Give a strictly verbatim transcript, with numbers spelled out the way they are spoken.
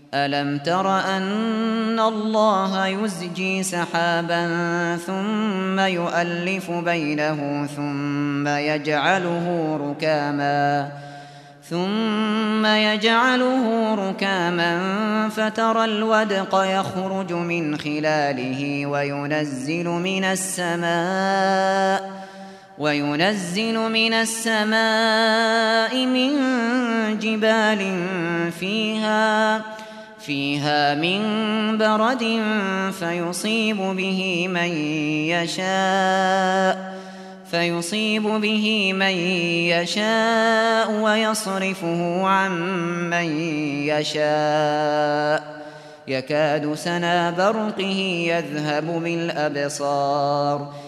ألم تر أن الله يزجي سحابا ثم يؤلف بينه ثم يجعله ركاما ثم يجعله ركاما فترى الودق يخرج من خلاله وينزل من السماء وينزل من السماء من جبال فيها فيها من برد فيصيب به من يشاء فيصيب به من يشاء ويصرفه عن من يشاء يكاد سنا برقه يذهب بالأبصار